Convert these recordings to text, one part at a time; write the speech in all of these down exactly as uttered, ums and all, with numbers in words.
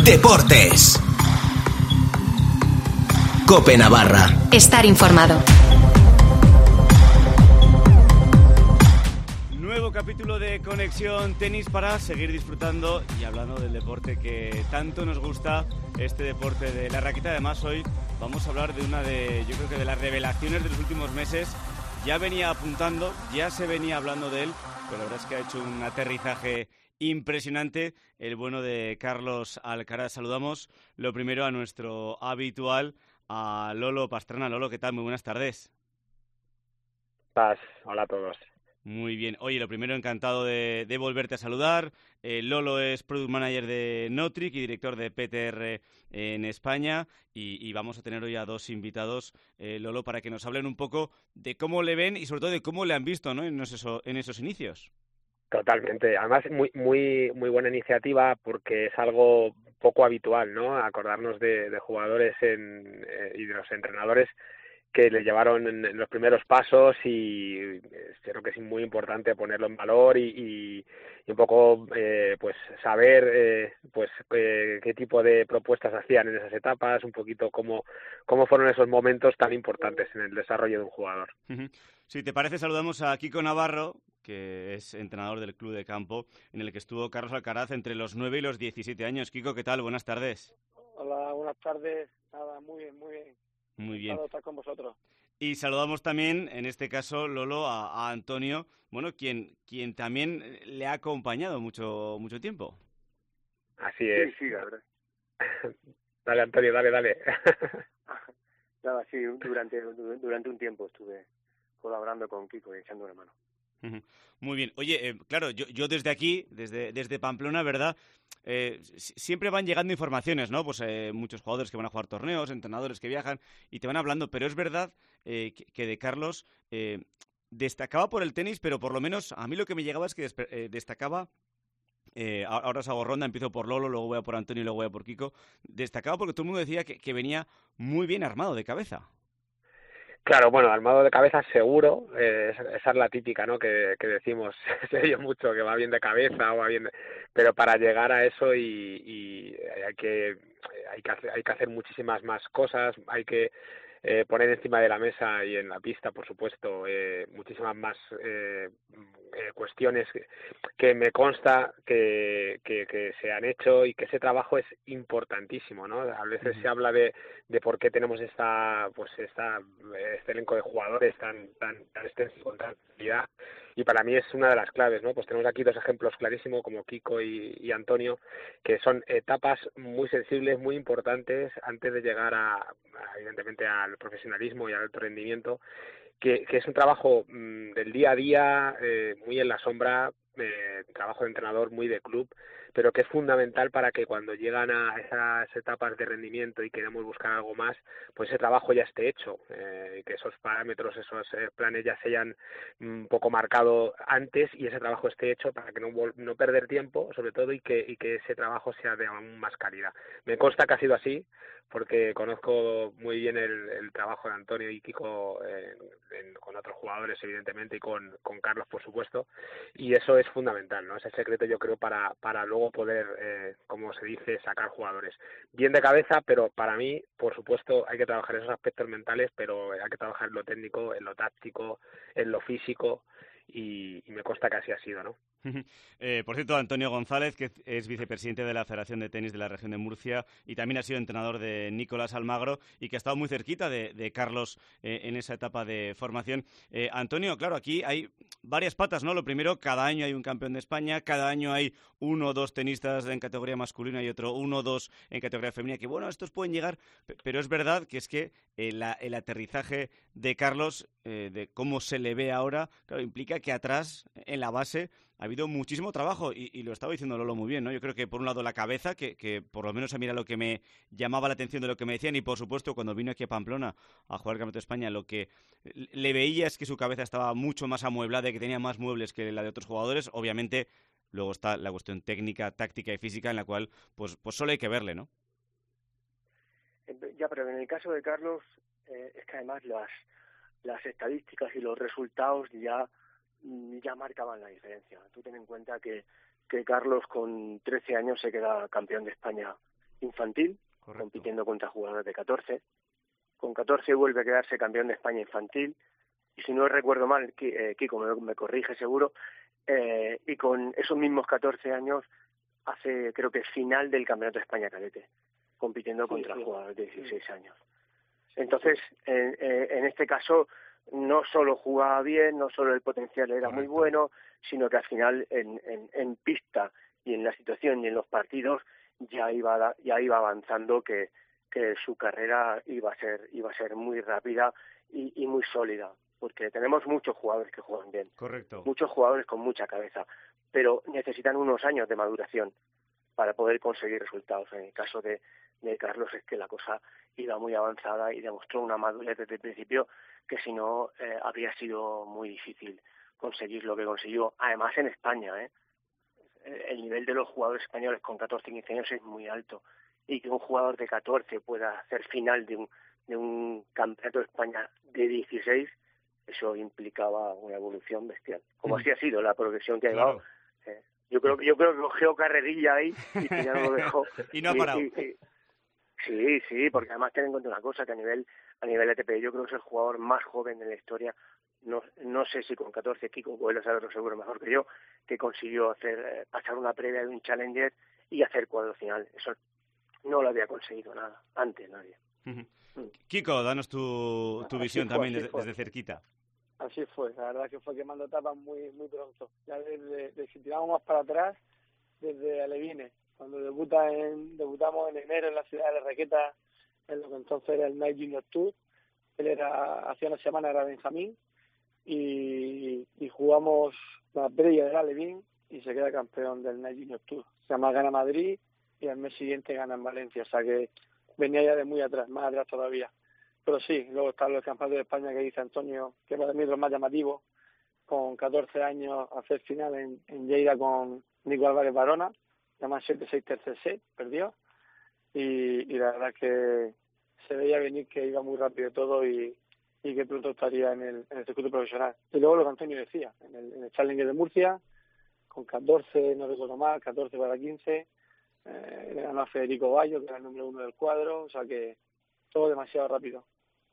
Deportes. COPE Navarra. Estar informado. Nuevo capítulo de Conexión Tenis para seguir disfrutando y hablando del deporte que tanto nos gusta, este deporte de la raqueta. Además, hoy vamos a hablar de una de, yo creo que de las revelaciones de los últimos meses. Ya venía apuntando, ya se venía hablando de él, pero la verdad es que ha hecho un aterrizaje impresionante, el bueno de Carlos Alcaraz. Saludamos lo primero a nuestro habitual, a Lolo Pastrana. Lolo, ¿qué tal? Muy buenas tardes. Paz. Hola a todos. Muy bien. Oye, lo primero, encantado de, de volverte a saludar. Eh, Lolo es Product Manager de Notric y director de P T R en España. Y, y vamos a tener hoy a dos invitados, eh, Lolo, para que nos hablen un poco de cómo le ven y sobre todo de cómo le han visto, ¿no?, en, esos, en esos inicios. Totalmente. Además, muy muy muy buena iniciativa porque es algo poco habitual, ¿no? Acordarnos de, de jugadores en, eh, y de los entrenadores que le llevaron en, en los primeros pasos, y eh, creo que es muy importante ponerlo en valor y, y, y un poco eh, pues saber eh, pues eh, qué tipo de propuestas hacían en esas etapas, un poquito cómo cómo fueron esos momentos tan importantes en el desarrollo de un jugador. Uh-huh. Si te parece, saludamos a Kiko Navarro, que es entrenador del club de campo en el que estuvo Carlos Alcaraz entre los nueve y los diecisiete años. Kiko, ¿qué tal? Buenas tardes. Hola, buenas tardes. Nada, muy bien, muy bien. Muy bien. Estar con vosotros. Y saludamos también, en este caso, Lolo, a, a Antonio, bueno, quien quien también le ha acompañado mucho mucho tiempo. Así es. Sí, sí, la verdad. Dale, Antonio, dale, dale. Nada, sí, durante durante un tiempo estuve colaborando con Kiko y echando una mano. Muy bien. Oye, eh, claro, yo, yo desde aquí, desde, desde Pamplona, ¿verdad? Eh, siempre van llegando informaciones, ¿no? Pues eh, muchos jugadores que van a jugar torneos, entrenadores que viajan y te van hablando, pero es verdad eh, que, que de Carlos eh, destacaba por el tenis, pero por lo menos a mí lo que me llegaba es que eh, destacaba, eh, ahora os hago ronda, empiezo por Lolo, luego voy a por Antonio y luego voy a por Kiko, destacaba porque todo el mundo decía que, que venía muy bien armado de cabeza. Claro, bueno, armado de cabeza seguro, eh, esa es la típica, ¿no?, que, que decimos, se oye mucho, que va bien de cabeza o va bien de... Pero para llegar a eso y, y hay que hay que hacer, hay que hacer muchísimas más cosas, hay que eh, poner encima de la mesa y en la pista, por supuesto, eh, muchísimas más eh, eh, cuestiones que, que me consta que, que, que se han hecho, y que ese trabajo es importantísimo, ¿no? A veces uh-huh. se habla de, de por qué tenemos esta pues esta este elenco de jugadores tan tan tan extenso, con tanta calidad, y para mí es una de las claves, ¿no? Pues tenemos aquí dos ejemplos clarísimos como Kiko y, y Antonio, que son etapas muy sensibles, muy importantes antes de llegar a, a evidentemente al profesionalismo y al alto rendimiento, que, que es un trabajo mmm, del día a día, eh, muy en la sombra, eh, trabajo de entrenador muy de club, pero que es fundamental para que cuando llegan a esas etapas de rendimiento y queremos buscar algo más, pues ese trabajo ya esté hecho, eh, que esos parámetros, esos eh, planes ya se hayan un poco marcado antes, y ese trabajo esté hecho para que no no perder tiempo, sobre todo, y que y que ese trabajo sea de aún más calidad. Me consta que ha sido así, porque conozco muy bien el, el trabajo de Antonio y Kiko eh, en, con otros jugadores, evidentemente, y con, con Carlos, por supuesto, y eso es fundamental, ¿no? Es el secreto, yo creo, para, para luego poder, eh, como se dice, sacar jugadores bien de cabeza, pero para mí, por supuesto, hay que trabajar esos aspectos mentales, pero hay que trabajar en lo técnico, en lo táctico, en lo físico, y, y me consta que así ha sido, ¿no? Eh, por cierto, Antonio González, que es vicepresidente de la Federación de Tenis de la región de Murcia y también ha sido entrenador de Nicolás Almagro y que ha estado muy cerquita de, de Carlos eh, en esa etapa de formación. Eh, Antonio, claro, aquí hay varias patas, ¿no? Lo primero, cada año hay un campeón de España, cada año hay uno o dos tenistas en categoría masculina y otro uno o dos en categoría femenina, que bueno, estos pueden llegar, pero es verdad que es que eh, la, el aterrizaje de Carlos, eh, de cómo se le ve ahora, claro, implica que atrás, en la base, ha habido muchísimo trabajo y, y lo estaba diciendo Lolo muy bien, ¿no? Yo creo que por un lado la cabeza, que, que por lo menos a mí era lo que me llamaba la atención de lo que me decían, y por supuesto cuando vino aquí a Pamplona a jugar el Campeonato de España, lo que le veía es que su cabeza estaba mucho más amueblada y que tenía más muebles que la de otros jugadores. Obviamente luego está la cuestión técnica, táctica y física, en la cual pues, pues solo hay que verle, ¿no? Ya, pero en el caso de Carlos eh, es que además las, las estadísticas y los resultados ya ya marcaban la diferencia. Tú ten en cuenta que, que Carlos con trece años se queda campeón de España infantil, Correcto. compitiendo contra jugadores de catorce. Con catorce vuelve a quedarse campeón de España infantil, y si no recuerdo mal, Kiko me, me corrige seguro, eh, y con esos mismos catorce años hace, creo que final del Campeonato de España cadete, compitiendo sí, contra sí. jugadores de dieciséis años. Entonces, en, en este caso, no solo jugaba bien, no solo el potencial era Correcto. muy bueno, sino que al final en, en, en pista y en la situación y en los partidos ya iba ya iba avanzando que, que su carrera iba a ser iba a ser muy rápida y, y muy sólida, porque tenemos muchos jugadores que juegan bien, Correcto. muchos jugadores con mucha cabeza, pero necesitan unos años de maduración para poder conseguir resultados. En el caso de, de Carlos es que la cosa iba muy avanzada y demostró una madurez desde el principio que si no eh, habría sido muy difícil conseguir lo que consiguió. Además en España, ¿eh? el nivel de los jugadores españoles con catorce quince años es muy alto, y que un jugador de catorce pueda hacer final de un, de un campeonato de España de dieciséis, eso implicaba una evolución bestial, como mm. así ha sido la progresión que ha claro. llevado. Eh, yo creo yo creo que cogió carrerilla ahí y que ya no lo dejó. y no ha parado. Y, y, y, sí, sí, porque además ten en cuenta una cosa, que a nivel a nivel A T P yo creo que es el jugador más joven de la historia. No, no sé si con catorce, Kiko puede saberlo seguro mejor que yo, que consiguió hacer eh, pasar una previa de un Challenger y hacer cuadro final. Eso no lo había conseguido nada, antes nadie. Uh-huh. Mm. Kiko, danos tu, tu visión fue, también desde, fue. desde cerquita. Así fue, la verdad que fue quemando etapas muy muy pronto. Ya desde, desde si tiramos más para atrás, desde Alevine, cuando debuta en, debutamos en enero en la ciudad de Requeta, en lo que entonces era el Night Junior Tour. Él era, hacía una semana era Benjamín, y, y jugamos la previa de Alevín y se queda campeón del Night Junior Tour. Además gana Madrid y al mes siguiente gana en Valencia, o sea que venía ya de muy atrás, más atrás todavía. Pero sí, luego están los campeonatos de España que dice Antonio, que para mí es lo más llamativo, con catorce años hacer final en, en Lleida con Nico Álvarez Barona, además siete seis tercer set, perdió, y, y la verdad es que se veía venir que iba muy rápido todo y y que pronto estaría en el, en el circuito profesional. Y luego lo que Antonio decía, en el, en el Challenger de Murcia, con catorce, no recuerdo mal, catorce para quince, eh, le ganó a Federico Bayo, que era el número uno del cuadro, o sea que todo demasiado rápido.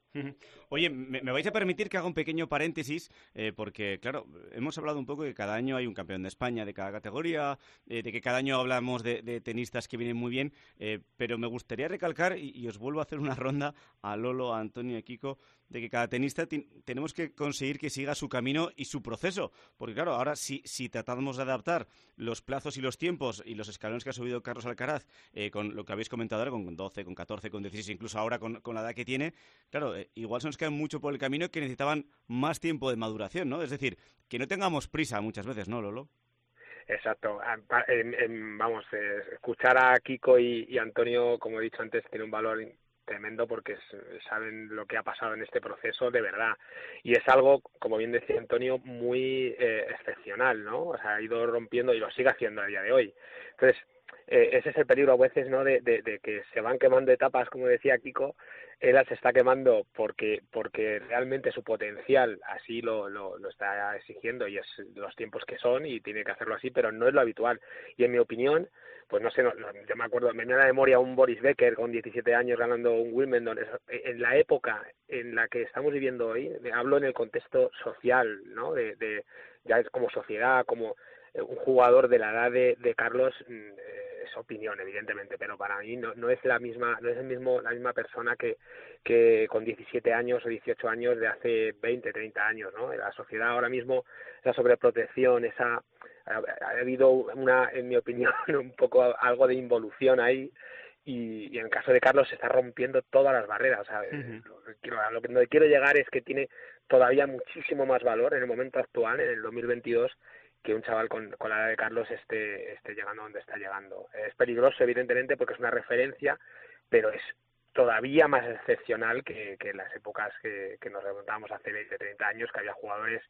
Oye, me, me vais a permitir que haga un pequeño paréntesis, eh, porque, claro, hemos hablado un poco de que cada año hay un campeón de España de cada categoría, eh, de que cada año hablamos de, de tenistas que vienen muy bien, eh, pero me gustaría recalcar, y, y os vuelvo a hacer una ronda a Lolo, a Antonio y a Kiko, de que cada tenista t- tenemos que conseguir que siga su camino y su proceso, porque, claro, ahora si, si tratamos de adaptar los plazos y los tiempos y los escalones que ha subido Carlos Alcaraz, eh, con lo que habéis comentado ahora, con doce, con catorce, con dieciséis, incluso ahora con, con la edad que tiene, claro, eh, igual se nos queda mucho por el camino que necesitaban más tiempo de maduración, ¿no? Es decir, que no tengamos prisa muchas veces, ¿no, Lolo? Exacto. En, en, vamos, eh, escuchar a Kiko y, y Antonio, como he dicho antes, tiene un valor tremendo porque saben lo que ha pasado en este proceso de verdad, y es algo, como bien decía Antonio, muy eh, excepcional, ¿no? O sea, ha ido rompiendo y lo sigue haciendo a día de hoy. Entonces, eh, ese es el peligro a veces, ¿no? De, de, de que se van quemando etapas, como decía Kiko. Él se está quemando porque porque realmente su potencial así lo, lo, lo está exigiendo, y es los tiempos que son, y tiene que hacerlo así, pero no es lo habitual. Y en mi opinión, pues no sé, no, yo me acuerdo, me viene a la memoria un Boris Becker con diecisiete años ganando un Wimbledon. En la época en la que estamos viviendo hoy, hablo en el contexto social, ¿no? De, de ya es como sociedad, como un jugador de la edad de, de Carlos, eh, es opinión evidentemente, pero para mí no, no es la misma, no es el mismo la misma persona que que con diecisiete años o dieciocho años de hace veinte, treinta años, ¿no? En la sociedad ahora mismo, esa sobreprotección, esa ha, ha habido una, en mi opinión, un poco algo de involución ahí. Y, y en el caso de Carlos se está rompiendo todas las barreras. O sea, uh-huh. lo, que quiero, a lo que donde quiero llegar es que tiene todavía muchísimo más valor en el momento actual, en el dos mil veintidós, que un chaval con, con la edad de Carlos esté, esté llegando donde está llegando. Es peligroso, evidentemente, porque es una referencia, pero es todavía más excepcional que, que en las épocas que, que nos remontábamos hace veinte, treinta años, que había jugadores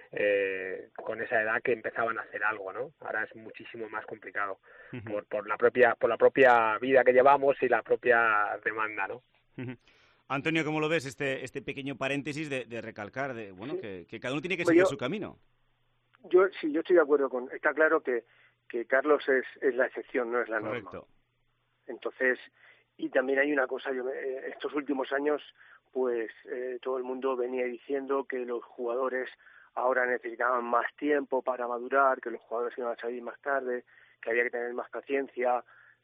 eh, con esa edad que empezaban a hacer algo, ¿no? Ahora es muchísimo más complicado uh-huh. por, por la propia por la propia vida que llevamos y la propia demanda, ¿no? Uh-huh. Antonio, ¿cómo lo ves este este pequeño paréntesis de, de recalcar de bueno sí. que, que cada uno tiene que seguir yo, su camino? Yo sí, yo estoy de acuerdo con. Está claro que que Carlos es es la excepción, no es la Correcto. norma. Entonces, y también hay una cosa, yo eh, estos últimos años, pues eh, todo el mundo venía diciendo que los jugadores ahora necesitaban más tiempo para madurar, que los jugadores iban a salir más tarde, que había que tener más paciencia,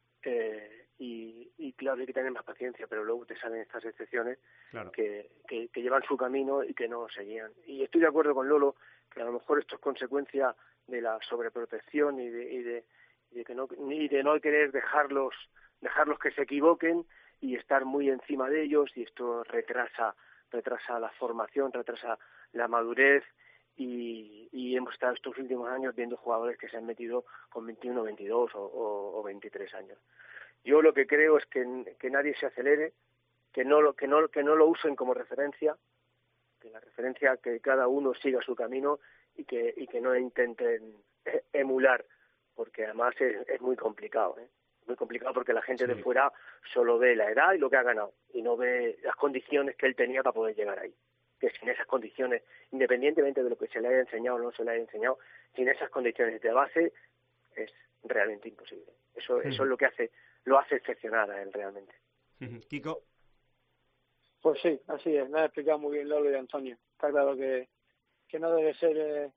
eh, y, y claro, hay que tener más paciencia, pero luego te salen estas excepciones claro. que, que, que llevan su camino y que no seguían. Y estoy de acuerdo con Lolo, que a lo mejor esto es consecuencia de la sobreprotección y de, y de, y de que no y de no querer dejarlos dejarlos que se equivoquen y estar muy encima de ellos, y esto retrasa retrasa la formación, retrasa la madurez, y, y hemos estado estos últimos años viendo jugadores que se han metido con veintiuno, veintidós o, o, o veintitrés años. Yo lo que creo es que, que nadie se acelere, que no lo que no que no lo usen como referencia, que la referencia que cada uno siga su camino y que y que no intenten emular, porque además es, es muy complicado, ¿eh? Muy complicado porque la gente sí. de fuera solo ve la edad y lo que ha ganado y no ve las condiciones que él tenía para poder llegar ahí. Que sin esas condiciones, independientemente de lo que se le haya enseñado o no se le haya enseñado, sin esas condiciones de base es realmente imposible. Eso uh-huh. eso es lo que hace lo hace excepcional a él realmente. Uh-huh. Kiko. Pues sí, así es, me ha explicado muy bien Lolo y Antonio. Está claro que, que no debe ser eh,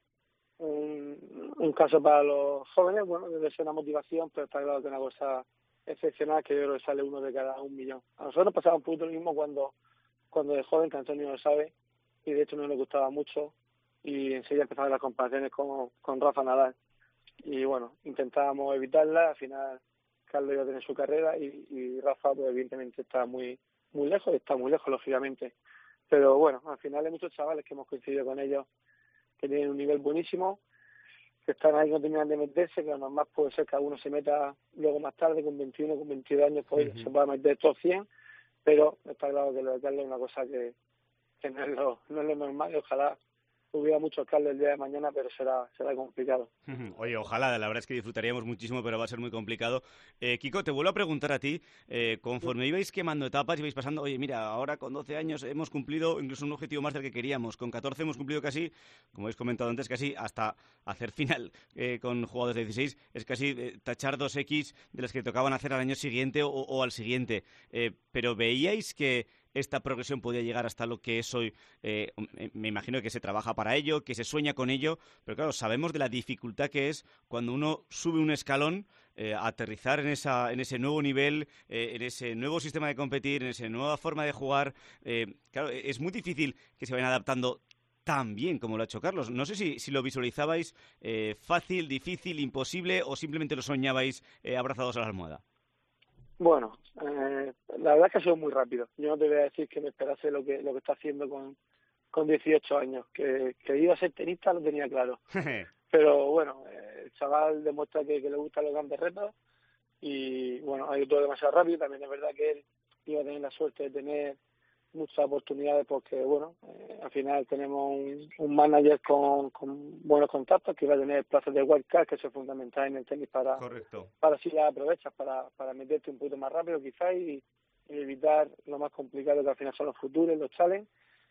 un, un caso para los jóvenes, bueno, debe ser una motivación, pero está claro que es una cosa excepcional, que yo creo que sale uno de cada un millón. A nosotros nos pasaba un poquito lo mismo cuando, cuando de joven, que Antonio lo sabe, y de hecho no le gustaba mucho, y enseguida empezaban las comparaciones con, con Rafa Nadal. Y bueno, intentábamos evitarla, al final Carlos iba a tener su carrera y, y Rafa, pues evidentemente está muy muy lejos, está muy lejos, lógicamente. Pero bueno, al final hay muchos chavales que hemos coincidido con ellos que tienen un nivel buenísimo, que están ahí, no terminan de meterse, que lo normal puede ser que alguno se meta luego más tarde, con veintiuno, con veintidós años, pues uh-huh. se pueda meter todos cien, pero está claro que lo de Carlos es una cosa que, que no, es lo, no es lo normal, y ojalá hubiera muchos Carlos el día de mañana, pero será será complicado. Oye, ojalá, la verdad es que disfrutaríamos muchísimo, pero va a ser muy complicado. Eh, Kiko, te vuelvo a preguntar a ti, eh, conforme ibais quemando etapas, ibais pasando, oye, mira, ahora con doce años hemos cumplido incluso un objetivo más del que queríamos, con catorce hemos cumplido casi, como habéis comentado antes, casi hasta hacer final eh, con jugadores de dieciséis, es casi eh, tachar dos equis de las que tocaban hacer al año siguiente o, o al siguiente. Eh, pero ¿veíais que esta progresión podía llegar hasta lo que es hoy? Eh, me imagino que se trabaja para ello, que se sueña con ello, pero claro, sabemos de la dificultad que es cuando uno sube un escalón, eh, aterrizar en esa en ese nuevo nivel, eh, en ese nuevo sistema de competir, en esa nueva forma de jugar. Eh, claro, es muy difícil que se vayan adaptando tan bien como lo ha hecho Carlos. No sé si, si lo visualizabais eh, fácil, difícil, imposible, o simplemente lo soñabais eh, abrazados a la almohada. Bueno, eh, la verdad es que ha sido muy rápido. Yo no te voy a decir que me esperase lo que lo que está haciendo con, con dieciocho años. Que, que iba a ser tenista lo tenía claro. Pero bueno, eh, el chaval demuestra que, que le gustan los grandes retos y bueno, ha ido todo demasiado rápido. También es verdad que él iba a tener la suerte de tener muchas oportunidades porque, bueno, eh, al final tenemos un, un manager con, con buenos contactos que va a tener plazas de wildcard, que eso es fundamental en el tenis para Correcto. para si las aprovechas para, para meterte un poquito más rápido quizás y, y evitar lo más complicado que al final son los futuros, los challenges.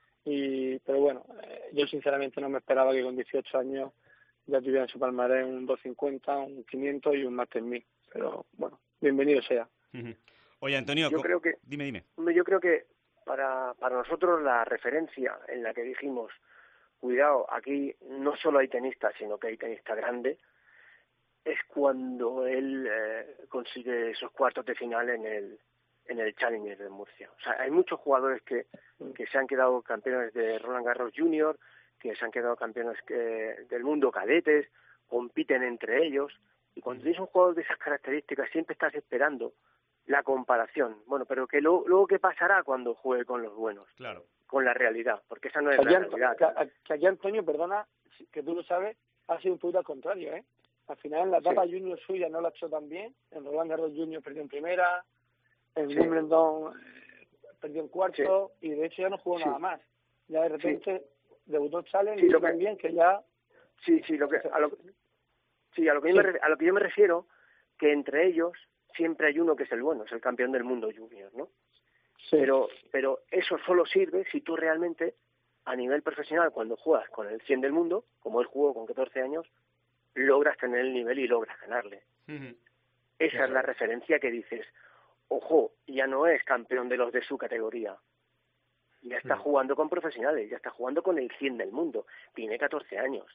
Y, pero bueno, eh, yo sinceramente no me esperaba que con dieciocho años ya tuviera en su palmarés un doscientos cincuenta, un quinientos y un Masters mil. Pero bueno, bienvenido sea. Uh-huh. Oye, Antonio, yo creo que, dime, dime. Yo creo que para para nosotros la referencia en la que dijimos, cuidado, aquí no solo hay tenistas, sino que hay tenista grande, es cuando él eh, consigue esos cuartos de final en el en el Challenger de Murcia. O sea, hay muchos jugadores que, que se han quedado campeones de Roland Garros Junior, que se han quedado campeones que, del mundo cadetes, compiten entre ellos, y cuando tienes un jugador de esas características siempre estás esperando la comparación. Bueno, pero que lo, luego qué pasará cuando juegue con los buenos, claro, con la realidad, porque esa no es aquí, la realidad. Que, que aquí Antonio, perdona, que tú lo sabes, ha sido un poquito al contrario, ¿eh? Al final en la etapa sí. junior suya no la ha hecho tan bien, en Roland Garros Junior perdió en primera, en sí. Wimbledon eh, perdió en cuarto, sí. y de hecho ya no jugó sí. nada más. Ya de repente sí. debutó en Challenge sí, y tan bien que ya... Sí, sí, lo que, a lo, sí, a lo que sí. yo me, a lo que yo me refiero, que entre ellos siempre hay uno que es el bueno, es el campeón del mundo junior, ¿no? Sí. Pero, pero eso solo sirve si tú realmente, a nivel profesional, cuando juegas con el cien del mundo, como él jugó con catorce años, logras tener el nivel y logras ganarle. Uh-huh. Esa claro. es la referencia que dices, ojo, ya no es campeón de los de su categoría. Ya está jugando con profesionales, ya está jugando con el cien del mundo. Tiene catorce años.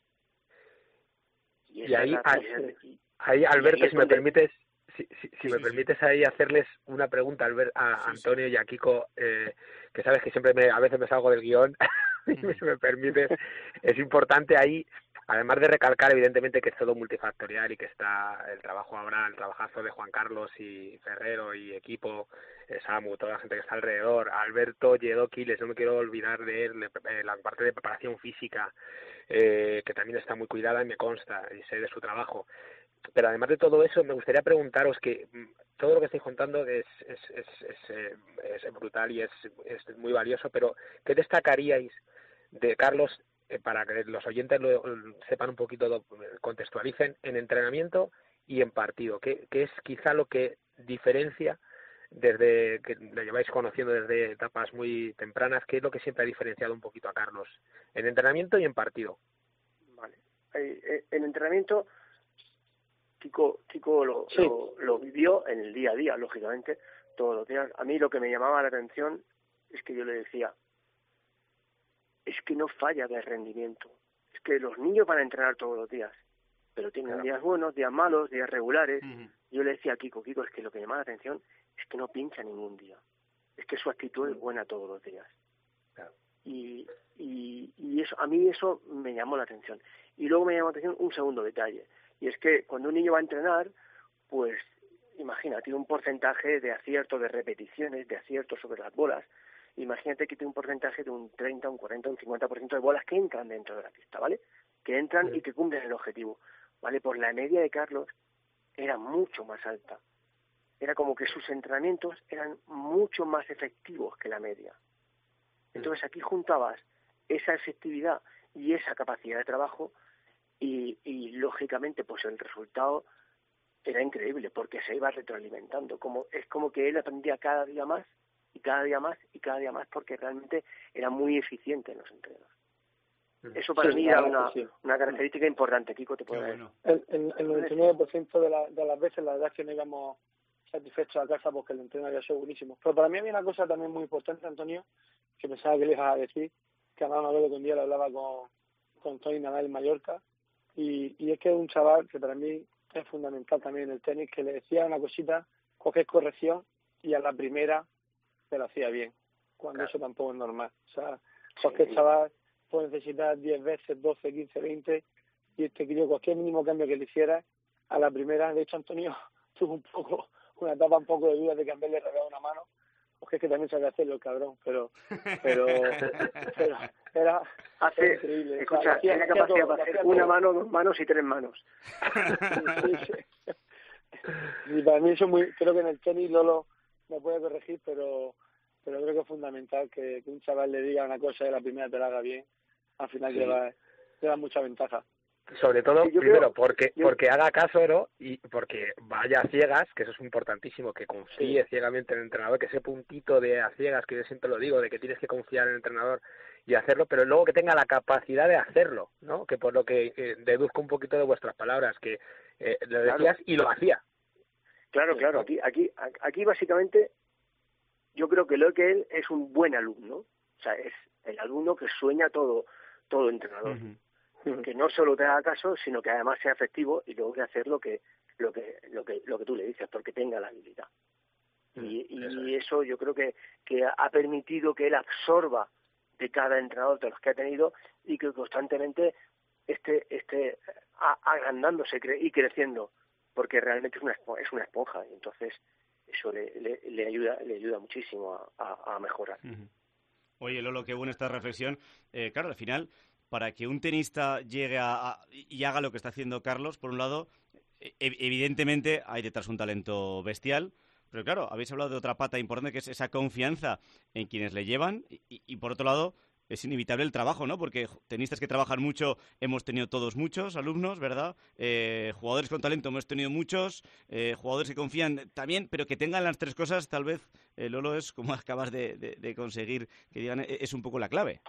Y, y ahí, la... ahí, ahí, Alberto, ahí si me donde... permites, si, si, si sí, me sí, permites sí. ahí hacerles una pregunta Albert, a sí, Antonio sí. y a Kiko, eh, que sabes que siempre me, a veces me salgo del guión, si me permites, es importante ahí, además de recalcar evidentemente que es todo multifactorial y que está el trabajo ahora, el trabajazo de Juan Carlos y Ferrero y equipo, eh, Samu, toda la gente que está alrededor, Alberto, Lledó, Quiles, no me quiero olvidar de él, eh, la parte de preparación física, eh, que también está muy cuidada y me consta, y sé de su trabajo. Pero además de todo eso, me gustaría preguntaros que todo lo que estáis contando es, es, es, es, eh, es brutal y es, es muy valioso, pero ¿qué destacaríais de Carlos, eh, para que los oyentes lo, lo sepan un poquito, lo contextualicen, en entrenamiento y en partido? ¿Qué, qué es quizá lo que diferencia, desde que lo lleváis conociendo desde etapas muy tempranas, qué es lo que siempre ha diferenciado un poquito a Carlos en entrenamiento y en partido? Vale. Eh, en entrenamiento... Kiko, Kiko lo, sí. lo, lo vivió en el día a día, lógicamente, todos los días. A mí lo que me llamaba la atención es que yo le decía, es que no falla de rendimiento. Es que los niños van a entrenar todos los días, pero tienen claro. días buenos, días malos, días regulares. Uh-huh. Yo le decía a Kiko, Kiko, es que lo que me llama la atención es que no pincha ningún día. Es que su actitud uh-huh. es buena todos los días. Claro. Y, y, y eso, a mí eso me llamó la atención. Y luego me llamó la atención un segundo detalle. Y es que cuando un niño va a entrenar, pues imagina, tiene un porcentaje de acierto de repeticiones, de acierto sobre las bolas. Imagínate que tiene un porcentaje de un treinta, un cuarenta, un cincuenta por ciento de bolas que entran dentro de la pista, ¿vale? Que entran sí. y que cumplen el objetivo, ¿vale? Pues la media de Carlos era mucho más alta. Era como que sus entrenamientos eran mucho más efectivos que la media. Entonces aquí juntabas esa efectividad y esa capacidad de trabajo. Y, y lógicamente pues el resultado era increíble porque se iba retroalimentando, como es como que él aprendía cada día más y cada día más y cada día más porque realmente era muy eficiente en los entrenos. Eso para sí, mí era una, sí. una característica importante. Kiko, te puede bueno. El, el, el noventa y nueve por ciento de, la, de las veces la verdad es que no íbamos satisfechos a casa porque el entreno había sido buenísimo. Pero para mí había una cosa también muy importante, Antonio, que pensaba que le ibas a decir, que además me acuerdo que un día lo hablaba con, con Tony Nadal en Mallorca. Y, y es que es un chaval que para mí es fundamental también en el tenis, que le decía una cosita, cualquier corrección, y a la primera se lo hacía bien, cuando claro. eso tampoco es normal. O sea, cualquier sí. chaval puede necesitar diez veces, doce, quince, veinte, y este crío, cualquier mínimo cambio que le hiciera, a la primera, de hecho Antonio tuvo un poco, una etapa un poco de duda de cambiarle le una mano, porque es que también sabe hacerlo el cabrón, pero pero, pero era, Hace, era increíble. Escucha, o sea, hacía, tiene capacidad para hacer una todo. mano, dos manos y tres manos. Sí, sí, sí. Y para mí eso es muy, creo que en el tenis Lolo me puede corregir, pero pero creo que es fundamental que, que un chaval le diga una cosa y la primera te la haga bien, al final sí. le, va, le da mucha ventaja. Sobre todo, sí, primero, creo, porque yo... porque haga caso, ¿no? Y porque vaya a ciegas, que eso es importantísimo, que confíe sí. ciegamente en el entrenador, que ese puntito de a ciegas, que yo siempre lo digo, de que tienes que confiar en el entrenador y hacerlo, pero luego que tenga la capacidad de hacerlo, ¿no? Que por lo que eh, deduzco un poquito de vuestras palabras, que eh, lo decías claro. y lo hacía. Claro, claro, aquí, aquí, aquí básicamente yo creo que lo que él es un buen alumno, o sea, es el alumno que sueña todo, todo entrenador. Uh-huh. Que no solo te haga caso, sino que además sea efectivo y luego que hacer lo que lo que lo que lo que tú le dices, porque tenga la habilidad. Y, y eso, es. eso yo creo que que ha permitido que él absorba de cada entrenador de los que ha tenido y que constantemente esté esté agrandándose y creciendo, porque realmente es una es una esponja y entonces eso le, le, le ayuda le ayuda muchísimo a, a, a mejorar. Uh-huh. Oye, Lolo, qué buena esta reflexión. Eh, claro, al final, para que un tenista llegue a, a y haga lo que está haciendo Carlos, por un lado, e- evidentemente hay detrás un talento bestial, pero claro, habéis hablado de otra pata importante que es esa confianza en quienes le llevan y, y, y por otro lado es inevitable el trabajo, ¿no? Porque tenistas que trabajan mucho hemos tenido todos muchos alumnos, ¿verdad? Eh, jugadores con talento hemos tenido muchos, eh, jugadores que confían también, pero que tengan las tres cosas, tal vez, eh, Lolo, es como acabas de, de, de conseguir, que digan, es un poco la clave.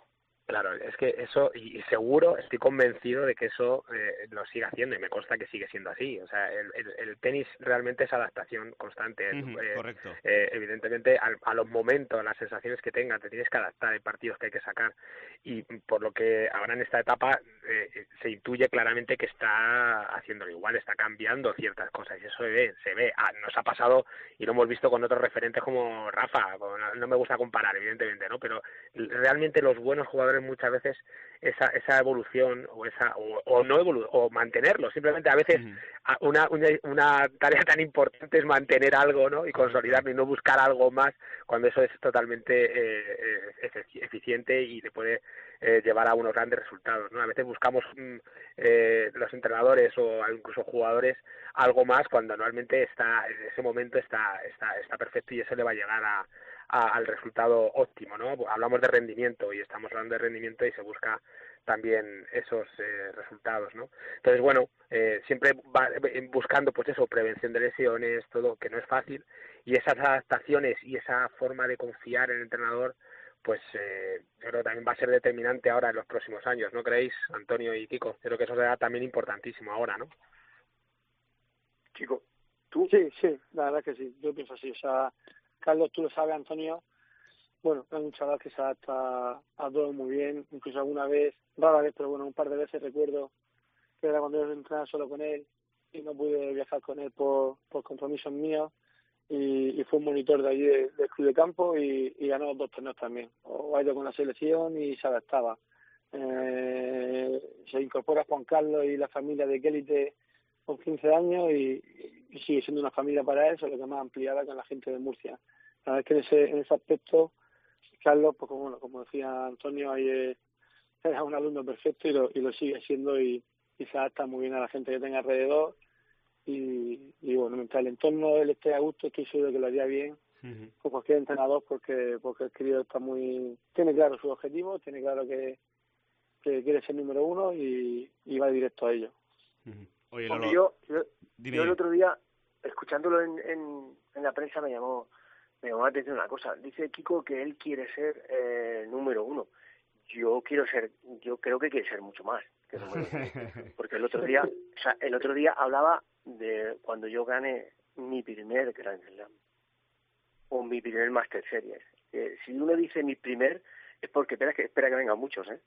Claro, es que eso, y seguro, estoy convencido de que eso eh, lo sigue haciendo, y me consta que sigue siendo así. O sea, el, el, el tenis realmente es adaptación constante. Uh-huh, eh, correcto. Eh, evidentemente, a, a los momentos, a las sensaciones que tengas, te tienes que adaptar, hay partidos que hay que sacar. Y por lo que ahora en esta etapa eh, se intuye claramente que está haciéndolo igual, está cambiando ciertas cosas, y eso se ve, se ve. Ah, nos ha pasado, y lo hemos visto con otros referentes como Rafa, con, no me gusta comparar, evidentemente, ¿no? Pero realmente los buenos jugadores muchas veces esa esa evolución o esa o, o no evolu o mantenerlo, simplemente a veces uh-huh. una, una una tarea tan importante es mantener algo, ¿no? Y consolidarlo y no buscar algo más cuando eso es totalmente eh, eficiente y te puede eh, llevar a unos grandes resultados, ¿no? A veces buscamos eh, los entrenadores o incluso jugadores algo más cuando normalmente está en ese momento está está está perfecto y eso le va a llegar a A, al resultado óptimo, ¿no? Hablamos de rendimiento y estamos hablando de rendimiento y se busca también esos eh, resultados, ¿no? Entonces, bueno, eh, siempre va buscando, pues eso, prevención de lesiones, todo, que no es fácil, y esas adaptaciones y esa forma de confiar en el entrenador, pues eh, yo creo que también va a ser determinante ahora en los próximos años, ¿no creéis, Antonio y Kiko? Creo que eso será también importantísimo ahora, ¿no? Kiko, ¿tú? Sí, sí, la verdad que sí, yo pienso así, o sea, Carlos, tú lo sabes, Antonio, bueno, es un chaval que se adapta a todo muy bien, incluso alguna vez, rara vez, pero bueno, un par de veces recuerdo que era cuando yo entrenaba solo con él y no pude viajar con él por, por compromisos míos y, y fue un monitor de allí del de club de campo y, y ganó dos torneos también, o ha ido con la selección y se adaptaba. Eh, se incorpora Juan Carlos y la familia de Kelite con quince años y, y sigue siendo una familia para él, solo que más ampliada con la gente de Murcia. La verdad es que en ese, en ese aspecto, Carlos, pues como, bueno, como decía Antonio, ahí es, es un alumno perfecto y lo, y lo sigue siendo y, y se adapta muy bien a la gente que tenga alrededor y, y bueno, mientras el entorno él esté a gusto, estoy seguro que lo haría bien uh-huh. con cualquier entrenador porque porque el crío está muy, tiene claro sus objetivos, tiene claro que, que quiere ser número uno y, y va directo a ello. Uh-huh. Oye, Lolo, yo, yo, yo el otro día, escuchándolo en, en, en la prensa, me llamó me llamó la atención una cosa. Dice Kiko que él quiere ser eh, número uno. Yo quiero ser, yo creo que quiere ser mucho más que número uno. Porque el otro día, o sea, el otro día hablaba de cuando yo gane mi primer Grand Slam o mi primer Master Series. Eh, si uno dice mi primer, es porque espera que espera que vengan muchos, ¿eh?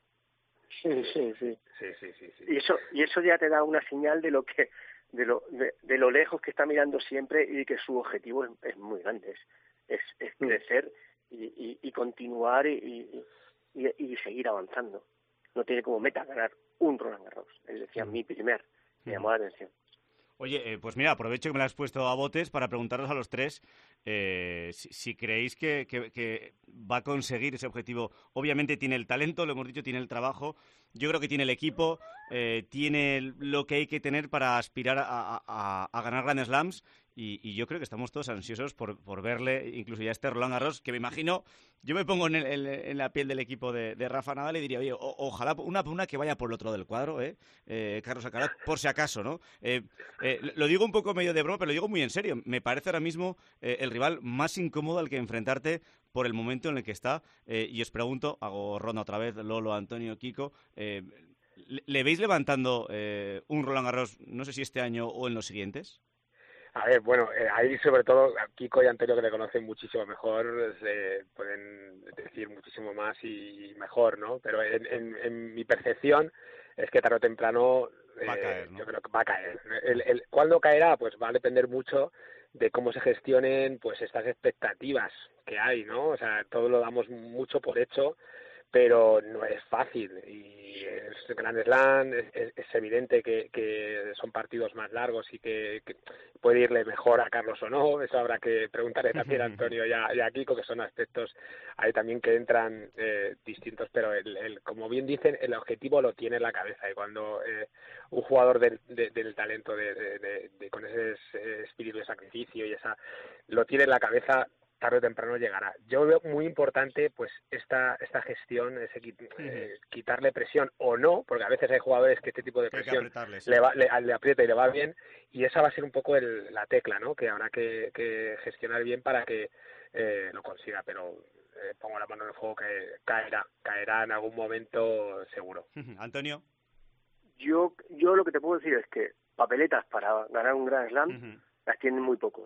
Sí, sí, sí, sí, sí, sí, sí. Y eso, y eso ya te da una señal de lo que, de lo, de, de lo lejos que está mirando siempre y que su objetivo es, es muy grande, es, es, es crecer y, y, y continuar y, y, y seguir avanzando. No tiene como meta ganar un Roland Garros. Él decía mi primer, me llamó la atención. Oye, eh, pues mira, aprovecho que me la has puesto a botes para preguntaros a los tres eh, si, si creéis que, que, que va a conseguir ese objetivo. Obviamente tiene el talento, lo hemos dicho, tiene el trabajo. Yo creo que tiene el equipo, eh, tiene lo que hay que tener para aspirar a, a, a ganar Grand Slams y, y yo creo que estamos todos ansiosos por, por verle, incluso ya este Roland Garros, que me imagino, yo me pongo en, el, en, en la piel del equipo de, de Rafa Nadal y diría, oye, o, ojalá una, una que vaya por el otro lado del cuadro, ¿eh? eh Carlos Alcaraz, por si acaso, ¿no? Eh, eh, lo digo un poco medio de broma, pero lo digo muy en serio. Me parece ahora mismo eh, el rival más incómodo al que enfrentarte por el momento en el que está. Eh, y os pregunto, hago ronda otra vez, Lolo, Antonio, Kiko, eh, ¿le, ¿le veis levantando eh, un Roland Garros, no sé si este año o en los siguientes? A ver, bueno, eh, ahí sobre todo Kiko y Antonio, que le conocen muchísimo mejor, eh, pueden decir muchísimo más y mejor, ¿no? Pero en, en, en mi percepción es que tarde o temprano eh, va a caer, ¿no? Yo creo que va a caer. El, el, ¿Cuándo caerá? Pues va a depender mucho de cómo se gestionen pues estas expectativas que hay, ¿no? O sea, todo lo damos mucho por hecho, pero no es fácil y es Grand Slam, es, es, es evidente que, que son partidos más largos y que, que puede irle mejor a Carlos o no, eso habrá que preguntarle también a Antonio y a, y a Kiko, que son aspectos ahí también que entran eh, distintos, pero el, el, como bien dicen, el objetivo lo tiene en la cabeza y cuando eh, un jugador del, de, del talento de, de, de, de con ese espíritu de sacrificio y esa lo tiene en la cabeza, tarde o temprano llegará. Yo veo muy importante pues esta esta gestión, ese eh, quitarle presión o no, porque a veces hay jugadores que este tipo de presión sí. le, va, le, le aprieta y le va bien, y esa va a ser un poco el, la tecla, ¿no? Que habrá que, que gestionar bien para que eh, lo consiga, pero eh, pongo la mano en el fuego que caerá, caerá en algún momento seguro. Antonio. Yo, yo lo que te puedo decir es que papeletas para ganar un Grand Slam Uh-huh. las tienen muy pocos.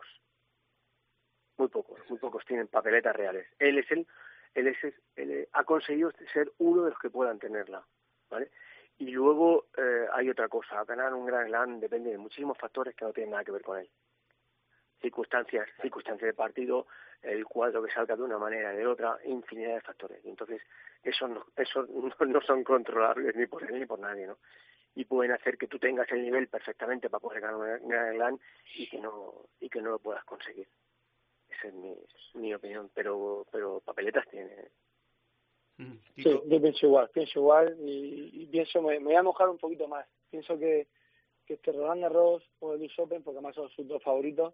Muy pocos, muy pocos tienen papeletas reales. Él es el, él es el, él ha conseguido ser uno de los que puedan tenerla, ¿vale? Y luego eh, hay otra cosa, ganar un Grand Slam depende de muchísimos factores que no tienen nada que ver con él. Circunstancias, circunstancias de partido, el cuadro que salga de una manera o de otra, infinidad de factores. Y entonces, eso no, eso no, no son controlables ni por él ni por nadie, ¿no? Y pueden hacer que tú tengas el nivel perfectamente para poder ganar un Grand Slam y que no, y que no lo puedas conseguir. Esa es mi, mi opinión, pero pero papeletas tiene. Uh-huh. Sí, yo pienso igual, pienso igual y, y pienso, me, me voy a mojar un poquito más. Pienso que, que este Roland Garros o el U S Open, porque además son sus dos favoritos,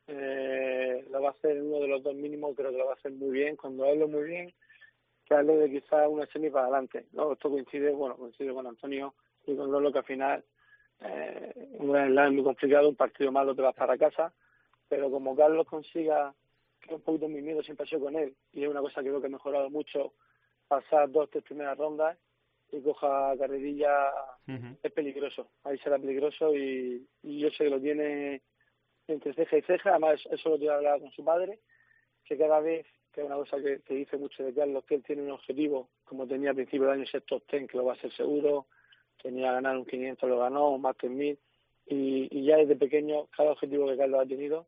eh, lo va a hacer uno de los dos mínimos, creo que lo va a hacer muy bien. Cuando hablo muy bien, que hablo de quizás una semi para adelante, ¿no? Esto coincide, bueno, coincide con Antonio y con Lolo, que al final eh, un Grand Slam es muy complicado, un partido malo te vas para casa, pero como Carlos consiga, que un poquito mi miedo siempre ha sido con él, y es una cosa que creo que ha mejorado mucho, pasar dos, tres primeras rondas y coja carrerilla, uh-huh. Es peligroso, ahí será peligroso y, y yo sé que lo tiene entre ceja y ceja, además eso lo tiene hablado con su padre, que cada vez, que es una cosa que, que dice mucho de Carlos, que él tiene un objetivo, como tenía al principio del año ser top ten, que lo va a ser seguro, tenía ganar un quinientos, lo ganó, un Master mil, y, y ya desde pequeño, cada objetivo que Carlos ha tenido,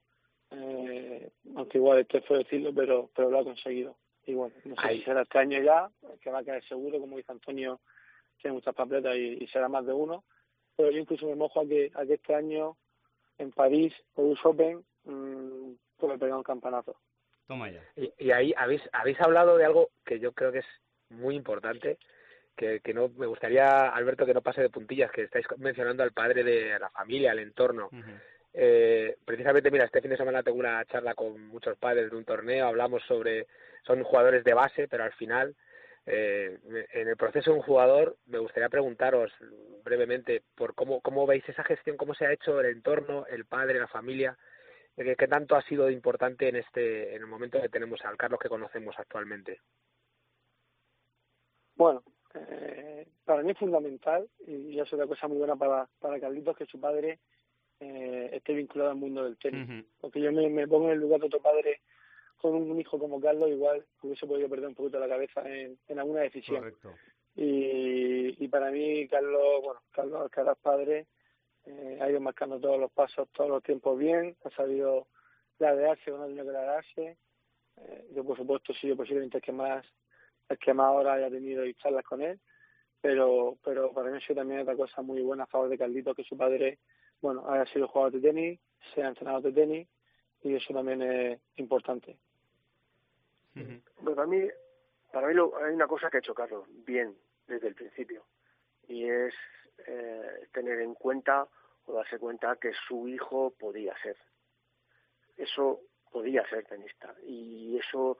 eh, aunque igual este fue decirlo, pero pero lo ha conseguido. Y bueno, no sé Ay. si será este año ya, que va a caer seguro, como dice Antonio, tiene muchas papeletas y, y será más de uno, pero yo incluso me mojo a que, a que este año en París, o U S Open, mmm, puede pegar un campanazo. Toma ya. Y, y ahí habéis habéis hablado de algo que yo creo que es muy importante, que, que no me gustaría, Alberto, que no pase de puntillas, que estáis mencionando al padre de la familia, al entorno. Uh-huh. Eh, precisamente, mira, este fin de semana tengo una charla con muchos padres de un torneo, hablamos sobre, son jugadores de base, pero al final, eh, en el proceso de un jugador, me gustaría preguntaros brevemente por cómo, cómo veis esa gestión, cómo se ha hecho el entorno, el padre, la familia, ¿qué, qué tanto ha sido importante en este, en el momento que tenemos al Carlos que conocemos actualmente? Bueno, eh, para mí es fundamental, y es una cosa muy buena para, para Carlitos, que su padre Eh, esté vinculado al mundo del tenis. Uh-huh. Porque yo me, me pongo en el lugar de otro padre con un hijo como Carlos, igual hubiese podido perder un poquito la cabeza en, en alguna decisión. Correcto. Y, y para mí, Carlos, bueno, Carlos Alcaraz padre, eh, ha ido marcando todos los pasos, todos los tiempos bien, ha sabido ladearse cuando ha tenido que ladearse. Eh, yo, por supuesto, sí, yo posiblemente es que más, es que más ahora haya tenido charlas con él, pero pero para mí ha sido también otra cosa muy buena a favor de Carlitos, que su padre, bueno, haya sido jugador de tenis, sea entrenador de tenis, y eso también es importante. Uh-huh. Bueno, para mí, para mí lo, hay una cosa que ha hecho Carlos bien desde el principio, y es eh, tener en cuenta o darse cuenta que su hijo podía ser. Eso podía ser tenista, y eso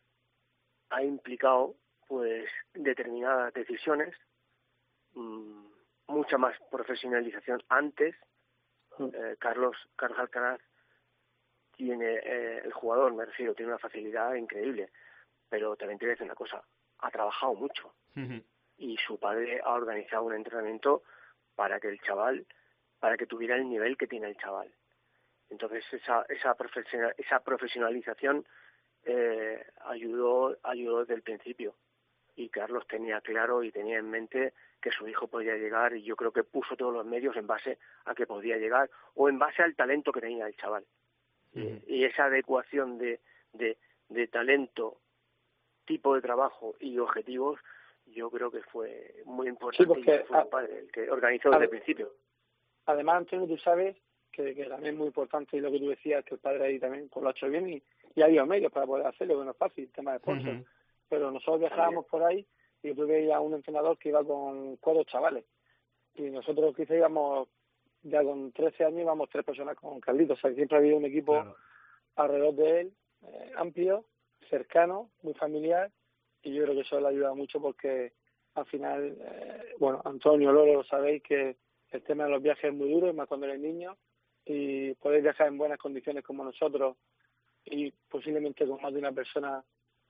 ha implicado pues determinadas decisiones, mmm, mucha más profesionalización antes. Eh, Carlos Carlos Alcaraz tiene, eh, el jugador, me refiero, tiene una facilidad increíble, pero también te voy a decir una cosa, ha trabajado mucho. Uh-huh. Y su padre ha organizado un entrenamiento para que el chaval, para que tuviera el nivel que tiene el chaval. Entonces esa esa, profesional, esa profesionalización eh, ayudó ayudó desde el principio, y Carlos tenía claro y tenía en mente que su hijo podía llegar, y yo creo que puso todos los medios en base a que podía llegar, o en base al talento que tenía el chaval. Uh-huh. Y, y esa adecuación de, de, de talento, tipo de trabajo y objetivos, yo creo que fue muy importante. Sí, porque y fue el padre el que organizó desde el principio. Además, Antonio, tú sabes que, que también es muy importante, y lo que tú decías, que el padre ahí también pues, lo ha hecho bien, y, y ha habido medios para poder hacerlo, que no es fácil, el tema de sponsor. Uh-huh. Pero nosotros viajábamos por ahí y yo veía a un entrenador que iba con cuatro chavales, y nosotros quizá íbamos ya con trece años, íbamos tres personas con Carlitos, o sea que siempre ha habido un equipo claro. alrededor de él, eh, amplio, cercano, muy familiar, y yo creo que eso le ayuda mucho porque al final, eh, bueno, Antonio, Lolo, lo sabéis que el tema de los viajes es muy duro, más cuando eres niño, y podéis viajar en buenas condiciones como nosotros, y posiblemente con más de una persona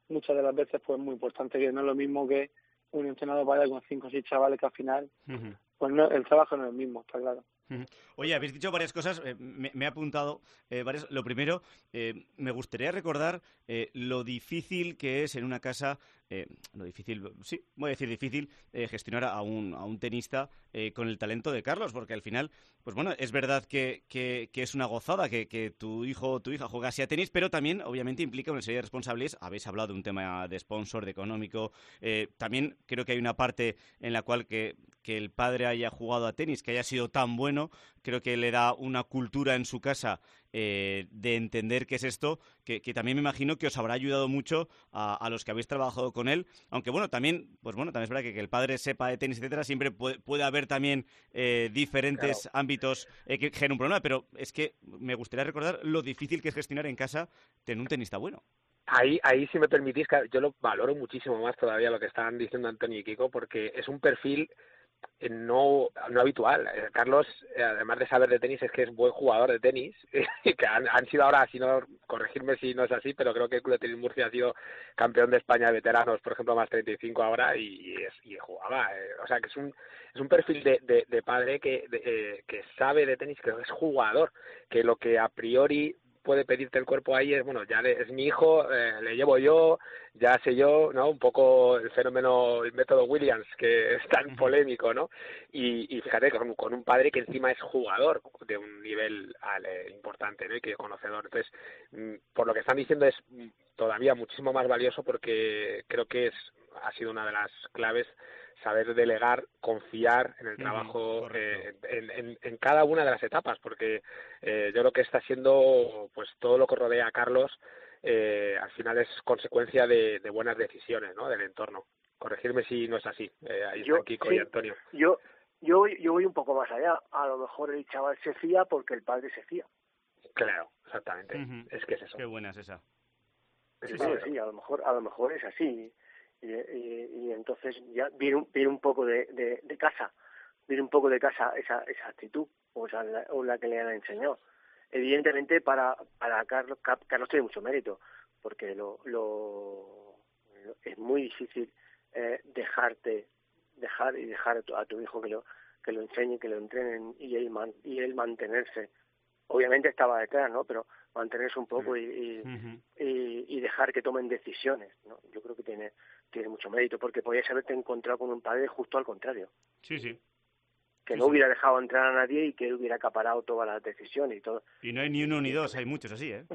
muchas de las veces pues muy importante, que no es lo mismo que un entrenador vaya con cinco o seis chavales que al final, uh-huh. pues no, el trabajo no es el mismo, está claro. Oye, habéis dicho varias cosas, eh, me, me he apuntado eh, varias. Lo primero, eh, me gustaría recordar eh, lo difícil que es en una casa, eh, lo difícil, sí, voy a decir difícil, eh, gestionar a un, a un tenista eh, con el talento de Carlos, porque al final, pues bueno, es verdad que, que, que es una gozada que, que tu hijo o tu hija juega así a tenis, pero también, obviamente, implica una serie de responsabilidades. Habéis hablado de un tema de sponsor, de económico, eh, también creo que hay una parte en la cual que, que el padre haya jugado a tenis, que haya sido tan bueno, creo que le da una cultura en su casa eh, de entender qué es esto, que, que también me imagino que os habrá ayudado mucho a, a los que habéis trabajado con él, aunque bueno, también, pues bueno, también es verdad que, que el padre sepa de tenis, etcétera, siempre puede, puede haber también eh, diferentes claro. ámbitos eh, que generen un problema, pero es que me gustaría recordar lo difícil que es gestionar en casa tener un tenista bueno. Ahí, ahí si me permitís, yo lo valoro muchísimo más todavía lo que estaban diciendo Antonio y Kiko, porque es un perfil no no habitual. Carlos, además de saber de tenis, es que es buen jugador de tenis, que han, han sido ahora, si no, corregirme si no es así, pero creo que el Club de Tenis Murcia ha sido campeón de España de veteranos, por ejemplo, más treinta y cinco ahora, y, y, es, y jugaba. Eh, o sea, que es un es un perfil de, de, de padre que, de, eh, que sabe de tenis, que es jugador, que lo que a priori puede pedirte el cuerpo ahí es, bueno, ya le, es mi hijo, eh, le llevo yo, ya sé yo, ¿no? Un poco el fenómeno, el método Williams, que es tan polémico, ¿no? Y, y fíjate, con, con un padre que encima es jugador de un nivel ale, importante, ¿no? Y que conocedor. Entonces, por lo que están diciendo es todavía muchísimo más valioso, porque creo que es ha sido una de las claves saber delegar, confiar en el trabajo uh-huh, eh, en, en, en cada una de las etapas, porque eh, yo creo que está siendo, pues todo lo que rodea a Carlos, eh, al final es consecuencia de, de buenas decisiones, ¿no? Del entorno. Corregirme si no es así. Eh, ahí yo, están Kiko sí, y Antonio. Yo, yo, yo voy un poco más allá. A lo mejor el chaval se fía porque el padre se fía. Claro, exactamente. Uh-huh. Es que es eso. Qué buena es esa. Sí, sí, sí, sí, a lo mejor, a lo mejor es así. Y, y, y entonces ya viene un, viene un poco de, de, de casa, viene un poco de casa esa, esa actitud, o, esa, la, o la que le han enseñado. Evidentemente para, para Carlos, Carlos tiene mucho mérito, porque lo, lo, lo es muy difícil eh, dejarte, dejar y dejar a tu, a tu hijo que lo, que lo enseñe, que lo entrenen y él, man, y él mantenerse. Obviamente estaba detrás, ¿no? Pero mantenerse un poco y, y, uh-huh. y, y dejar que tomen decisiones, ¿no? Yo creo que tiene tiene mucho mérito, porque podías haberte encontrado con un padre justo al contrario. Sí, sí. Que sí, no sí. hubiera dejado entrar a nadie y que él hubiera acaparado todas las decisiones y todo. Y no hay ni uno ni dos, hay muchos así, ¿eh?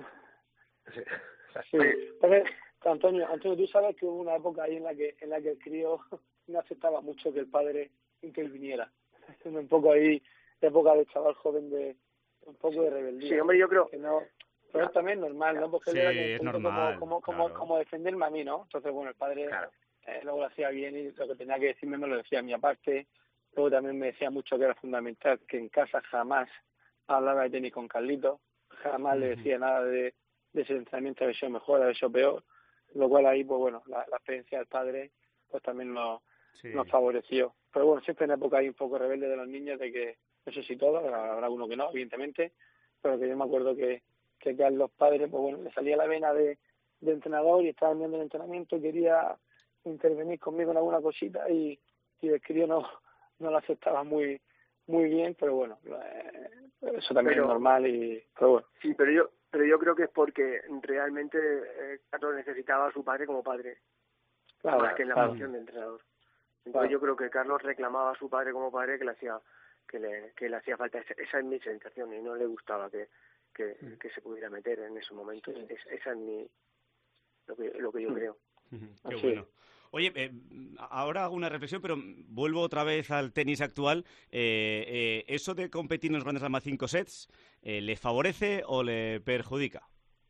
Sí. Pero, Antonio, Antonio, tú sabes que hubo una época ahí en la que en la que el crío no aceptaba mucho que el padre interviniera. Un poco ahí, época de chaval joven de un poco de rebeldía. Sí, hombre, yo creo que no. Pero es también normal, ¿no? Porque sí, él era es como, normal, como, como, claro. como defenderme a mí, ¿no? Entonces, bueno, el padre claro. eh, luego lo hacía bien y lo que tenía que decirme me lo decía a mí aparte. Luego también me decía mucho que era fundamental que en casa jamás hablaba de tenis con Carlitos, jamás uh-huh. le decía nada de, de ese entrenamiento, de eso mejor, de eso peor, lo cual ahí, pues bueno, la, la experiencia del padre pues también nos, sí. nos favoreció. Pero bueno, siempre en época hay un poco rebelde de los niños, de que, no sé si todos, habrá uno que no, evidentemente, pero que yo me acuerdo que que a los padres, pues bueno, le salía la vena de, de entrenador y estaba viendo el entrenamiento, quería intervenir conmigo en alguna cosita y, y el crío no, no lo aceptaba muy muy bien, pero bueno, eh, eso también pero, es normal y pero bueno. Sí, pero yo pero yo creo que es porque realmente eh, Carlos necesitaba a su padre como padre, claro, más que en la claro. función de entrenador. Entonces claro. yo creo que Carlos reclamaba a su padre como padre que le hacía que le que le hacía falta esa, esa es mi sensación y no le gustaba que Que, que se pudiera meter en ese momento. Es, esa es mi, lo que, lo que yo creo. Qué Así. Bueno. Oye, eh, ahora hago una reflexión, pero vuelvo otra vez al tenis actual. Eh, eh, ¿Eso de competir en los Grandes Slam a cinco sets eh, le favorece o le perjudica?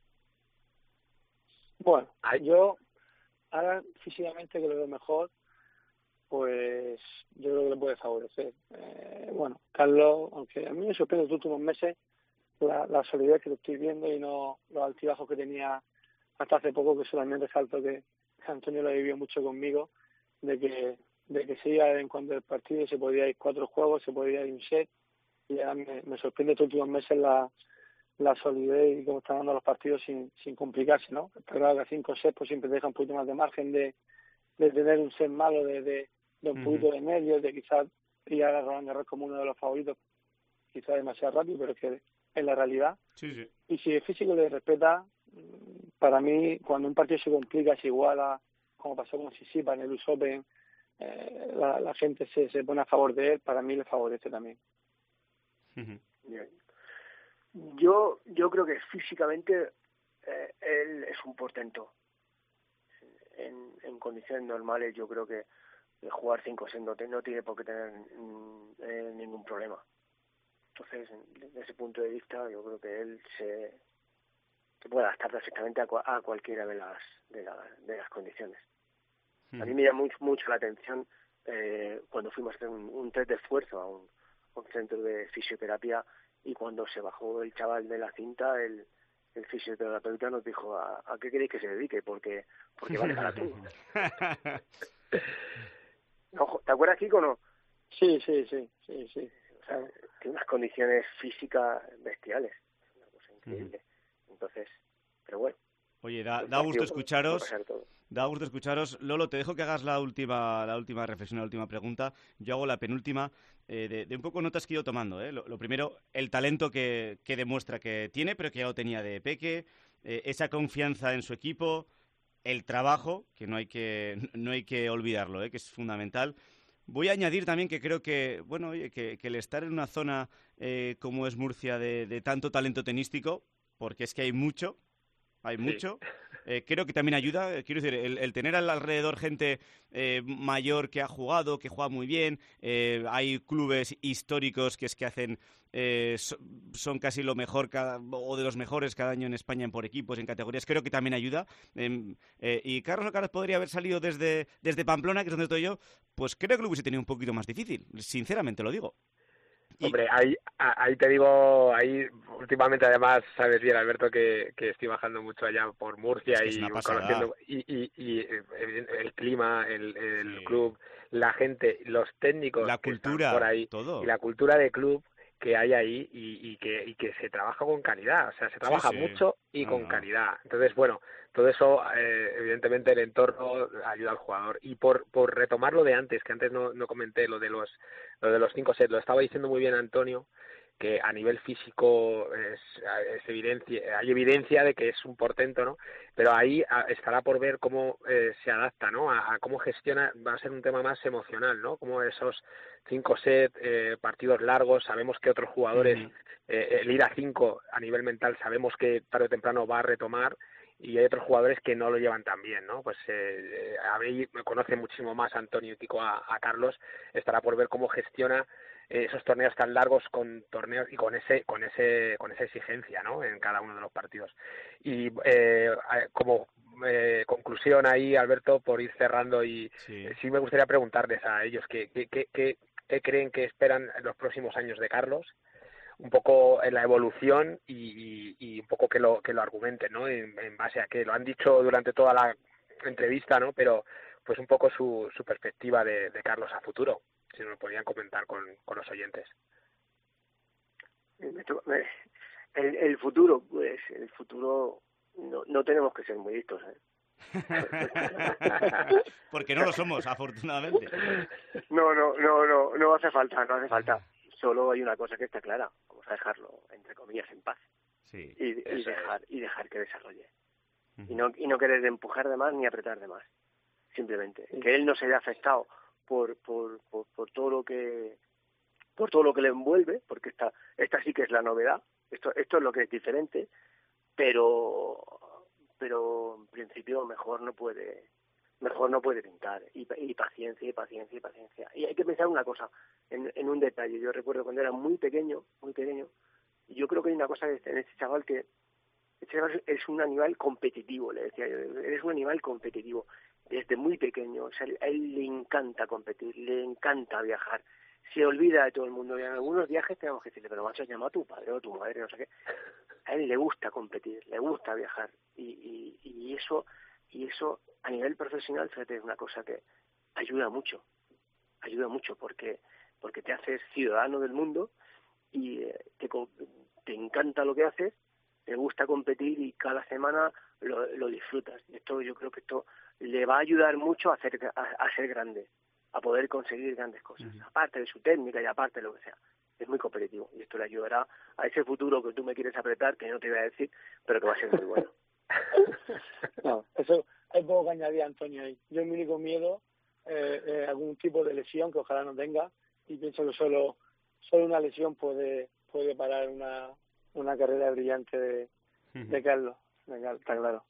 Bueno, yo ahora físicamente que lo veo mejor, pues yo creo que le puede favorecer. Eh, bueno, Carlos, aunque a mí me sorprende los últimos meses, La, la solidez que lo estoy viendo y no los altibajos que tenía hasta hace poco, que solamente resalto que Antonio lo vivió mucho conmigo, de que de que se iba en cuanto al partido, se podía ir cuatro juegos, se podía ir un set, y ya me, me sorprende estos últimos meses la, la solidez y cómo están dando los partidos sin, sin complicarse, ¿no? Está claro que a cinco sets pues siempre te deja un poquito más de margen de, de tener un set malo, de, de, de un poquito de medio, de quizás ir a Roland Garros como uno de los favoritos, quizás demasiado rápido, pero es que es la realidad. Sí, sí. Y si el físico le respeta, para mí, cuando un partido se complica, se iguala, como pasó con Tsitsipas en el U S Open, eh, la, la gente se, se pone a favor de él, para mí le favorece también. Uh-huh. Bien. Yo, yo creo que físicamente eh, él es un portento. En, en condiciones normales yo creo que jugar cinco seis no, no tiene por qué tener mm, eh, ningún problema. Entonces, desde ese punto de vista, yo creo que él se, se puede adaptar perfectamente a, a cualquiera de las de, la, de las condiciones. Uh-huh. A mí me llama mucho, mucho la atención eh, cuando fuimos a hacer un, un test de esfuerzo a un, un centro de fisioterapia, y cuando se bajó el chaval de la cinta, el, el fisioterapeuta nos dijo: ¿a, a qué queréis que se dedique? Porque, porque va a dejar a tú. No, ¿te acuerdas, Kiko, no? Sí, sí, sí, sí, sí. O sea, tiene unas condiciones físicas bestiales. Es una cosa increíble. Uh-huh. Entonces, pero bueno. Oye, da, da gusto escucharos. Da gusto escucharos. Lolo, te dejo que hagas la última la última reflexión, la última pregunta. Yo hago la penúltima, eh, de, de un poco notas que he ido tomando. ¿eh? Lo, lo primero, el talento que, que demuestra que tiene, pero que ya lo tenía de peque, eh, esa confianza en su equipo, el trabajo, que no hay que, no hay que olvidarlo, ¿eh? Que es fundamental. Voy a añadir también que creo que, bueno, oye, que, que el estar en una zona eh, como es Murcia de, de tanto talento tenístico, porque es que hay mucho, hay sí. mucho, eh, creo que también ayuda. Quiero decir, el, el tener al alrededor gente eh, mayor que ha jugado, que juega muy bien, eh, hay clubes históricos que es que hacen, eh, so, son casi lo mejor cada, o de los mejores cada año en España en por equipos, en categorías, creo que también ayuda. Eh, eh, y Carlos Alcaraz podría haber salido desde, desde Pamplona, que es donde estoy yo, pues creo que lo hubiese tenido un poquito más difícil, sinceramente lo digo. Y... Hombre, ahí, ahí te digo, ahí últimamente además sabes bien, Alberto, que, que estoy bajando mucho allá por Murcia, es que y conociendo y, y, y el clima, el, el sí. club, la gente, los técnicos la que cultura, están por ahí todo. Y la cultura de club que hay ahí y, y que y que se trabaja con calidad, o sea, se trabaja sí, sí. mucho y no, con no. calidad. Entonces, bueno, todo eso, eh, evidentemente el entorno ayuda al jugador. Y por por retomar lo de antes, que antes no, no comenté, lo de los lo de los cinco sets, lo estaba diciendo muy bien Antonio, que a nivel físico es, es evidencia, hay evidencia de que es un portento, ¿no? Pero ahí a, estará por ver cómo eh, se adapta, ¿no? A, a cómo gestiona, va a ser un tema más emocional, ¿no? Como esos cinco sets, eh, partidos largos, sabemos que otros jugadores, uh-huh. eh, el ir a cinco a nivel mental, sabemos que tarde o temprano va a retomar, y hay otros jugadores que no lo llevan tan bien, ¿no? Pues eh, a mí me conoce muchísimo más Antonio y Tico a, a Carlos, estará por ver cómo gestiona esos torneos tan largos con torneos y con ese con ese con esa exigencia, ¿no? En cada uno de los partidos. Y eh, como eh, conclusión ahí, Alberto, por ir cerrando, y sí, sí me gustaría preguntarles a ellos qué qué, qué, qué, qué creen que esperan en los próximos años de Carlos, un poco en la evolución y, y, y un poco que lo que lo argumenten, ¿no? En, en base a que lo han dicho durante toda la entrevista, ¿no? Pero pues un poco su, su perspectiva de, de Carlos a futuro, si nos lo podían comentar con, con los oyentes. El, el futuro, pues el futuro no, no tenemos que ser muy listos, ¿eh? Porque no lo somos, afortunadamente. No, no, no, no, no hace falta, no hace falta. Solo hay una cosa que está clara: vamos a dejarlo, entre comillas, en paz. Sí, y, y dejar y dejar que desarrolle. Uh-huh. Y no y no querer empujar de más ni apretar de más. Simplemente sí. Que él no se vea afectado por por, por por todo lo que por todo lo que le envuelve, porque esta esta sí que es la novedad. Esto esto es lo que es diferente, pero pero en principio mejor no puede mejor no puede pintar, y, y paciencia y paciencia y paciencia. Y hay que pensar una cosa, en, en un detalle. Yo recuerdo cuando era muy pequeño, muy pequeño, y yo creo que hay una cosa en este chaval, que este chaval es un animal competitivo, le decía yo, eres un animal competitivo desde muy pequeño. O sea, a él le encanta competir, le encanta viajar, se olvida de todo el mundo. Y en algunos viajes tenemos que decirle: pero macho, llama a tu padre o a tu madre, no sé qué. A él le gusta competir, le gusta viajar, y, y, y eso y eso a nivel profesional, fíjate, es una cosa que ayuda mucho, ayuda mucho porque porque te haces ciudadano del mundo y eh, te, te encanta lo que haces, te gusta competir y cada semana lo, lo disfrutas. Y esto, yo creo que esto le va a ayudar mucho a, hacer, a, a ser grande, a poder conseguir grandes cosas, uh-huh. aparte de su técnica y aparte de lo que sea. Es muy competitivo y esto le ayudará a ese futuro que tú me quieres apretar, que no te voy a decir, pero que va a ser muy bueno. No, eso hay poco que añadir, Antonio, ahí. Yo mi único miedo eh, eh, algún tipo de lesión que ojalá no tenga, y pienso que solo solo una lesión puede puede parar una una carrera brillante de, de Carlos, de Carlos, está claro.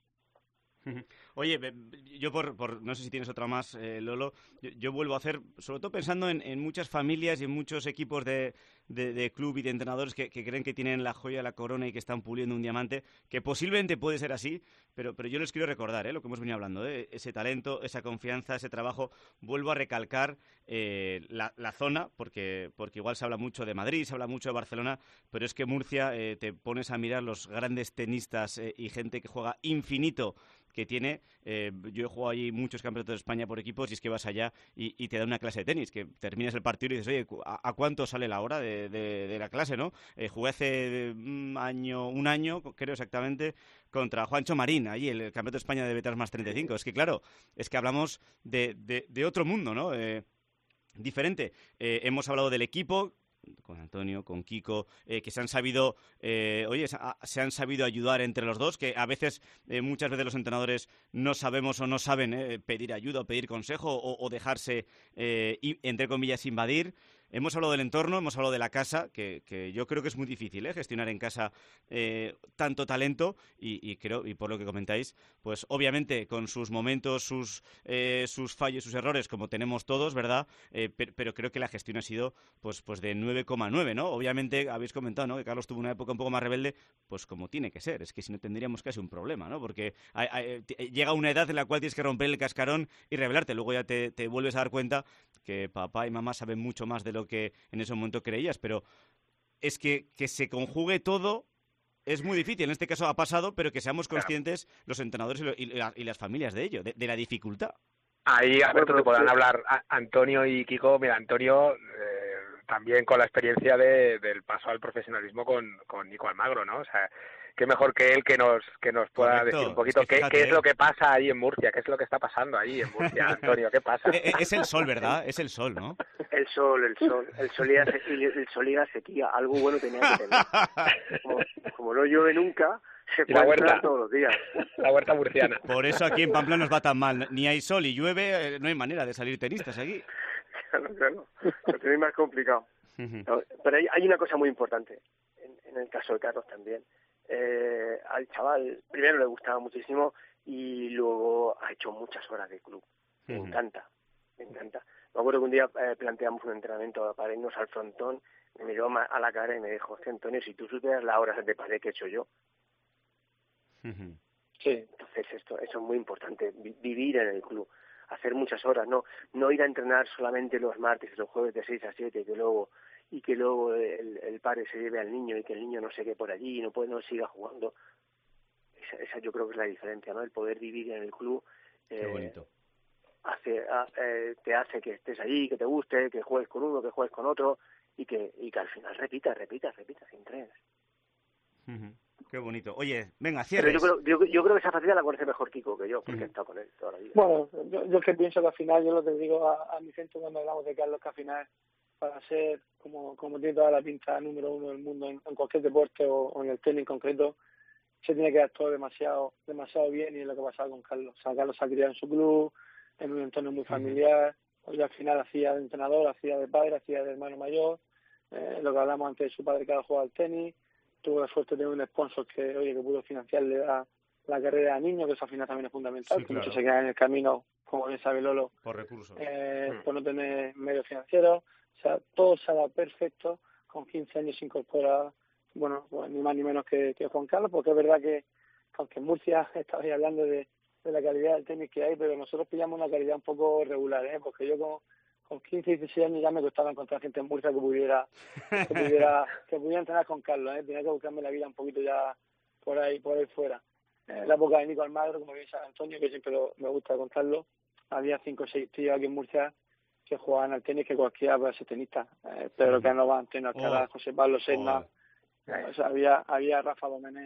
Oye, yo por, por no sé si tienes otra más, eh, Lolo, yo, yo vuelvo a hacer, sobre todo pensando en, en muchas familias y en muchos equipos de, de, de club y de entrenadores que, que creen que tienen la joya de la corona y que están puliendo un diamante, que posiblemente puede ser así, pero, pero yo les quiero recordar eh, lo que hemos venido hablando, eh, ese talento, esa confianza, ese trabajo. Vuelvo a recalcar eh, la, la zona, porque, porque igual se habla mucho de Madrid, se habla mucho de Barcelona, pero es que Murcia, eh, te pones a mirar los grandes tenistas eh, y gente que juega infinito que tiene. Eh, yo he jugado allí muchos campeonatos de España por equipos y es que vas allá y, y te da una clase de tenis, que terminas el partido y dices, oye, ¿a, a cuánto sale la hora de, de, de la clase, no? Eh, jugué hace un año, un año, creo exactamente, contra Juancho Marín, allí, el, el campeonato de España de Betas más treinta y cinco. Es que, claro, es que hablamos de, de, de otro mundo, ¿no? Eh, diferente. Eh, hemos hablado del equipo, con Antonio, con Kiko, eh, que se han sabido, eh, oye, se han sabido ayudar entre los dos, que a veces, eh, muchas veces los entrenadores no sabemos o no saben eh, pedir ayuda o pedir consejo o, o dejarse, eh, entre comillas, invadir. Hemos hablado del entorno, hemos hablado de la casa, que, que yo creo que es muy difícil ¿eh? gestionar en casa eh, tanto talento y, y creo, y por lo que comentáis, pues obviamente con sus momentos, sus, eh, sus fallos, sus errores, como tenemos todos, ¿verdad? Eh, pero, pero creo que la gestión ha sido pues, pues de nueve coma nueve, ¿no? Obviamente habéis comentado, ¿no?, que Carlos tuvo una época un poco más rebelde, pues como tiene que ser, es que si no tendríamos casi un problema, ¿no? Porque hay, hay, llega una edad en la cual tienes que romper el cascarón y rebelarte, luego ya te, te vuelves a dar cuenta que papá y mamá saben mucho más de lo que en ese momento creías, pero es que, que se conjugue todo es muy difícil. En este caso ha pasado, pero que seamos conscientes claro. los entrenadores y, lo, y, la, y las familias de ello, de, de la dificultad. Ahí, Alberto, te podrán hablar Antonio y Kiko. Mira, Antonio, eh, también con la experiencia de, del paso al profesionalismo con, con Nico Almagro, ¿no? O sea, qué mejor que él que nos que nos pueda Correcto. decir un poquito es que fíjate, qué, qué es lo que pasa ahí en Murcia, qué es lo que está pasando ahí en Murcia, Antonio, ¿qué pasa? Es el sol, ¿verdad? Es el sol, ¿no? El sol, el sol, el sol y la, el sol y la sequía, algo bueno tenía que tener. Como, como no llueve nunca, se puede entrar todos los días. La huerta murciana. Por eso aquí en Pamplona nos va tan mal, ni hay sol y llueve, no hay manera de salir tenistas aquí. Claro, claro, lo tenéis más complicado. No, pero hay, hay una cosa muy importante, en, en el caso de Carlos también. Eh, al chaval primero le gustaba muchísimo y luego ha hecho muchas horas de club. Me uh-huh. encanta, me encanta. Me acuerdo que un día eh, planteamos un entrenamiento para irnos al frontón, me miró a la cara y me dijo, Antonio, si tú supieras las horas de pared que he hecho yo. Uh-huh. Sí. Entonces esto, eso es muy importante, vi- vivir en el club, hacer muchas horas, no no ir a entrenar solamente los martes y los jueves de seis a siete y que luego y que luego el, el padre se lleve al niño y que el niño no se quede por allí y no puede, no siga jugando. Esa, esa yo creo que es la diferencia, ¿no? El poder vivir en el club. Eh, Qué bonito. Hace, a, eh, te hace que estés allí, que te guste, que juegues con uno, que juegues con otro y que y que al final repitas, repitas, repitas sin tres. Uh-huh. Qué bonito. Oye, venga, cierres. Pero yo creo, yo, yo creo que esa facilidad la conoce mejor Kiko que yo, porque uh-huh. he estado con él toda la vida. Bueno, yo, yo que pienso que al final, yo lo que digo a, a mi gente cuando hablamos de Carlos, que al final, para ser, como, como tiene toda la pinta, número uno del mundo en, en cualquier deporte o, o en el tenis en concreto, se tiene que dar todo demasiado demasiado bien, y es lo que ha pasado con Carlos. O sea, Carlos se ha criado en su club, en un entorno muy familiar, uh-huh. y al final hacía de entrenador, hacía de padre, hacía de hermano mayor, eh, lo que hablamos antes de su padre que ha jugado al tenis, tuvo la suerte de tener un sponsor que, oye, que pudo financiarle la, la carrera de niño, que eso al final también es fundamental, sí, que claro. muchos se quedan en el camino, como bien sabe Lolo, por recursos, eh, mm. por no tener medios financieros. O sea, todo se ha dado perfecto. Con quince años se incorpora, bueno, pues ni más ni menos que, que Juan Carlos, porque es verdad que, aunque en Murcia estabais hablando de, de la calidad del tenis que hay, pero nosotros pillamos una calidad un poco regular, ¿eh? Porque yo con, con quince, dieciséis años ya me costaba encontrar gente en Murcia que pudiera que pudiera, que pudiera entrenar con Carlos, ¿eh? Tenía que buscarme la vida un poquito ya por ahí por ahí fuera. En la época de Nico Almagro, como bien sabe Antonio, que siempre lo, me gusta contarlo, había cinco o seis tíos aquí en Murcia que jugaban al tenis que cualquiera puede ser tenista. Eh, Pedro Canova, Antonio Alcaraz, oh. José Pablo Serna, oh. eh, o sea, había, había Rafa Domenech,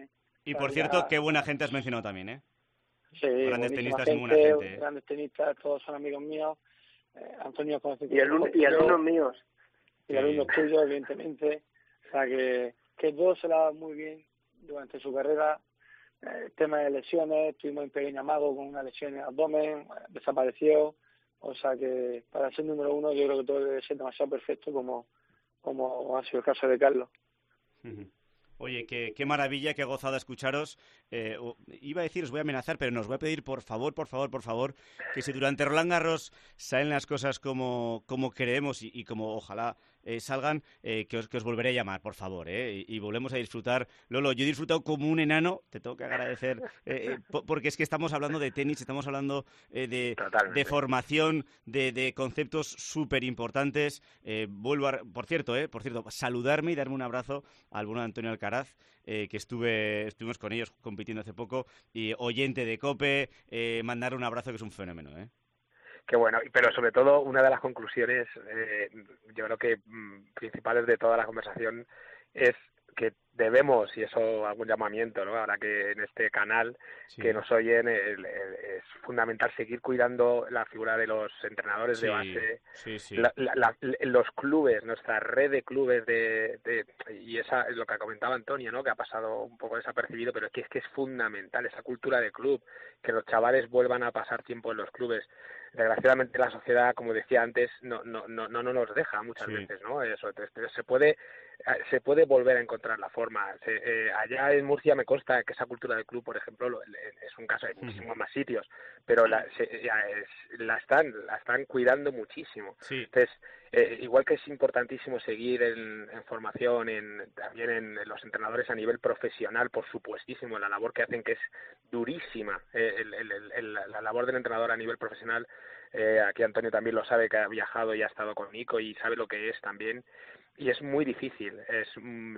Y por cierto, qué buena gente has mencionado también, ¿eh? Sí, grandes tenistas y buena gente, gente. grandes tenistas, todos son amigos míos. Eh, Antonio conoce y, alumnos, y alumnos míos. Y sí. alumnos tuyos, evidentemente. O sea, que, que todos se la dan muy bien durante su carrera. El tema de lesiones, estuvimos en pequeño amago con una lesión en el abdomen, desapareció. O sea que para ser número uno yo creo que todo debe ser demasiado perfecto como, como ha sido el caso de Carlos. Uh-huh. Oye, qué, qué maravilla, qué gozada escucharos. Eh, iba a decir, os voy a amenazar, pero nos voy a pedir, por favor, por favor, por favor, que si durante Roland Garros salen las cosas como, como queremos y, y como ojalá eh, salgan, eh, que, os, que os volveré a llamar, por favor, eh, y, y volvemos a disfrutar. Lolo, yo he disfrutado como un enano, te tengo que agradecer, eh, eh, porque es que estamos hablando de tenis, estamos hablando eh, de, de formación, de, de conceptos súper importantes. Eh, vuelvo a, por cierto, eh, por cierto, saludarme y darme un abrazo al bueno de Antonio Alcaraz, eh, que estuve estuvimos con ellos compitiendo hace poco, y oyente de COPE, eh, mandar un abrazo, que es un fenómeno, ¿eh? Qué bueno, pero sobre todo una de las conclusiones, eh, yo creo que mmm, principales de toda la conversación es que debemos, y eso algún llamamiento, ¿no? Ahora que en este canal sí. que nos oyen, el, el, es fundamental seguir cuidando la figura de los entrenadores sí, de base, sí, sí. La, la, la, los clubes, nuestra red de clubes, de, de y esa es lo que comentaba Antonio, ¿no? Que ha pasado un poco desapercibido, pero es que es que es fundamental esa cultura de club, que los chavales vuelvan a pasar tiempo en los clubes. Desgraciadamente la sociedad, como decía antes, no no no no nos deja muchas sí. veces, ¿no? Eso, entonces, se puede se puede volver a encontrar la forma. Se, eh, allá en Murcia me consta que esa cultura de club, por ejemplo, lo, es un caso, hay muchísimos uh-huh. más sitios, pero la, se, ya es, la están la están cuidando muchísimo. Sí. Entonces, eh, igual que es importantísimo seguir en, en formación, en también en, en los entrenadores a nivel profesional, por supuestísimo, la labor que hacen, que es durísima, eh, el, el, el, el, la labor del entrenador a nivel profesional. Eh, aquí Antonio también lo sabe, que ha viajado y ha estado con Nico y sabe lo que es también, y es muy difícil, es,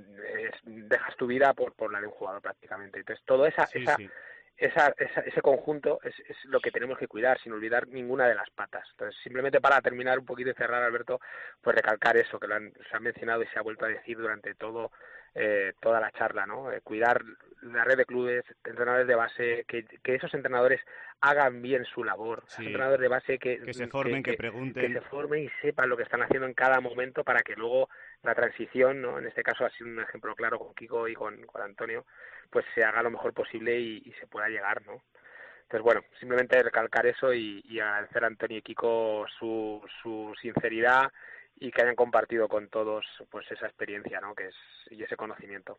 es dejas tu vida por, por la de un jugador prácticamente. Entonces todo esa, sí, esa, sí. Esa, esa, ese conjunto es, es lo que tenemos que cuidar, sin olvidar ninguna de las patas. Entonces, simplemente para terminar un poquito y cerrar, Alberto, pues recalcar eso que lo han, se ha mencionado y se ha vuelto a decir durante todo eh, toda la charla, ¿no? Eh, cuidar la red de clubes, entrenadores de base, que, que esos entrenadores hagan bien su labor, sí. entrenadores de base que, que se formen, que, que, que pregunten, que se formen y sepan lo que están haciendo en cada momento, para que luego la transición, ¿no? En este caso ha sido un ejemplo claro con Kiko y con, con Antonio, pues se haga lo mejor posible y, y se pueda llegar, ¿no? Entonces, bueno, simplemente recalcar eso y, y agradecer a Antonio y Kiko su, su sinceridad y que hayan compartido con todos pues esa experiencia, ¿no? Que es, y ese conocimiento.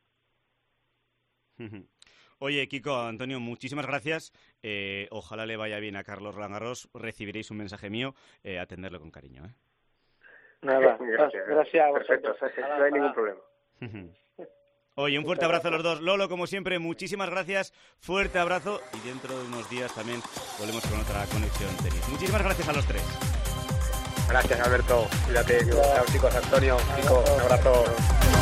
Oye, Kiko, Antonio, muchísimas gracias. Eh, ojalá le vaya bien a Carlos Roland Garros. Recibiréis un mensaje mío. Eh, atenderlo con cariño, ¿eh? Nada, gracias. Gracias a vosotros. Perfecto, no hay ningún problema. Oye, un fuerte abrazo a los dos. Lolo, como siempre, muchísimas gracias. Fuerte abrazo y dentro de unos días también volvemos con otra conexión tenis. Muchísimas gracias a los tres. Gracias, Alberto. Cuídate. Chao, chicos. Antonio, Kiko, un abrazo.